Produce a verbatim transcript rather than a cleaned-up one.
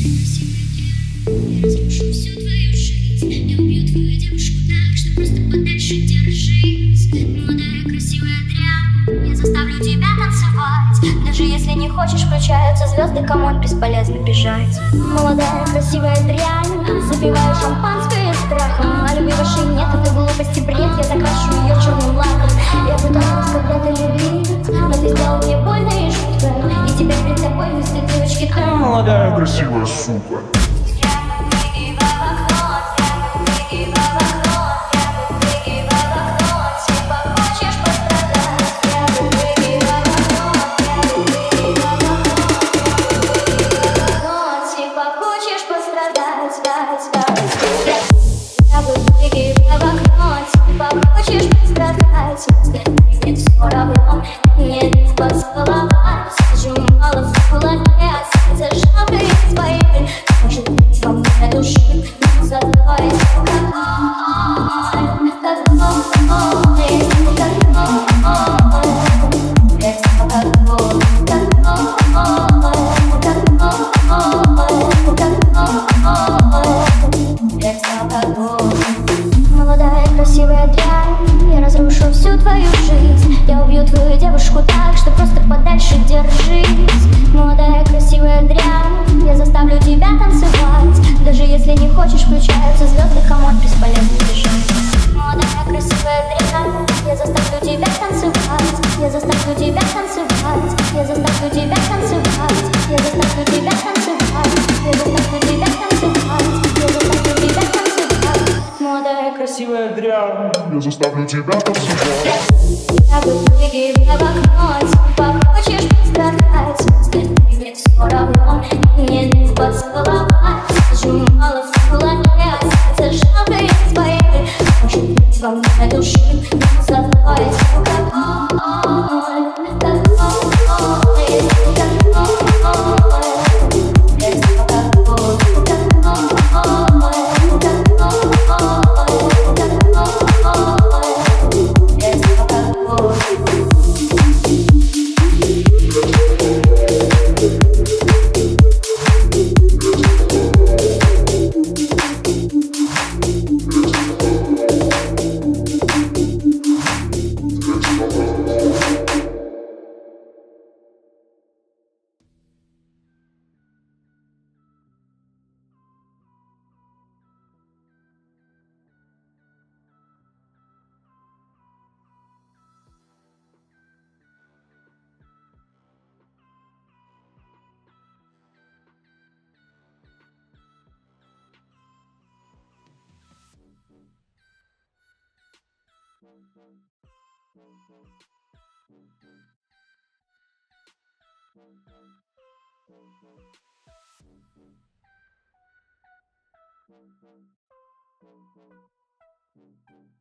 Я разрушу всю твою жизнь. Я убью твою девушку так, что просто подальше держись. Молодая, красивая дрянь, я заставлю тебя танцевать. Даже если не хочешь, включаются звезды, камон, бесполезно бежать. Молодая, красивая дрянь, запиваю шампанское страхом. А любви вашей нет, это глупости, бред. Я закрашу ее черным лаком. Я пыталась когда-то любить, но ты сделал мне больно и жутко. И теперь перед тобой вместо девочки ты молодая, красивая сука. Мне не поцеловать, сжимала в кулаке, зажала из своей. Может быть, во мне души, но зато есть алкоголь, алкоголь, есть алкоголь, есть алкоголь, алкоголь, есть алкоголь. Молодая, красивая дрянь, я разрушу всю твою жизнь. Я убью твою девушку так, что просто подальше держись. Молодая, красивая дрянь, я заставлю тебя танцевать. Даже если не хочешь, включаются звезды, камон, бесполезно бежать. Молодая, красивая дрянь, я заставлю тебя танцевать. Я заставлю тебя танцевать. Я заставлю тебя танцевать. Я заставлю тебя танцевать. Я заставлю тебя танцевать. Я заставлю тебя танцевать. Молодая, красивая дрянь, я заставлю тебя танцевать. я буду тебя в окно, типа хочешь пострадать. Мне все равно, мне не поцеловать. Сжимала в кулаке, зажала из своей. Может быть, во мне души, но зато есть алкоголь, алкоголь, есть алкоголь, есть алкоголь, алкоголь, есть алкоголь. Thank you.